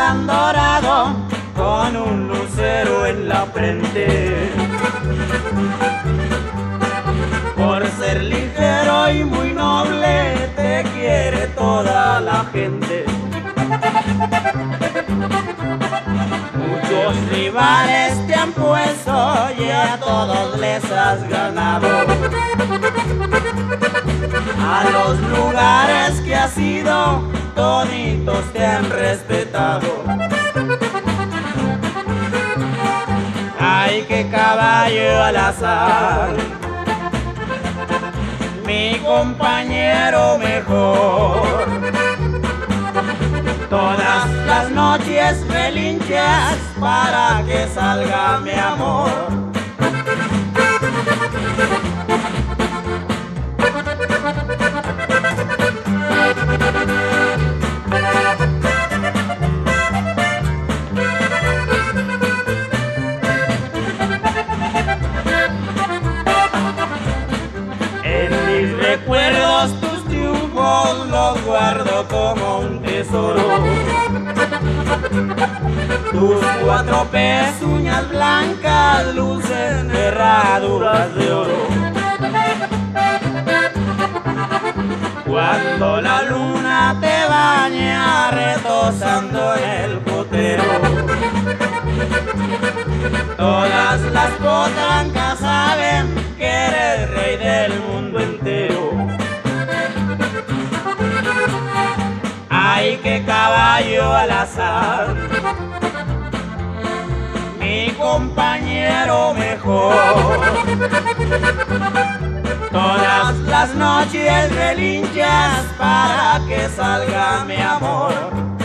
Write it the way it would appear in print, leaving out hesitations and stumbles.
tan dorado con un lucero en la frente. Por ser ligero y muy noble te quiere toda la gente. Muchos rivales te han puesto y a todos les has ganado. A los lugares que has ido, toditos te han respetado. Ay, qué caballo al azar, mi compañero mejor. Todas las noches relinchas para que salga mi amor. En mis recuerdos tus triunfos los guardo como un tesoro. Tus 4 pezuñas blancas lucen herraduras de oro. Cuando la luna te baña retosando en el potero, todas las potrancas saben que eres rey del mundo entero. Ay, qué caballo al azar, mi compañero mejor. Todas las noches relinchas para que salga mi amor.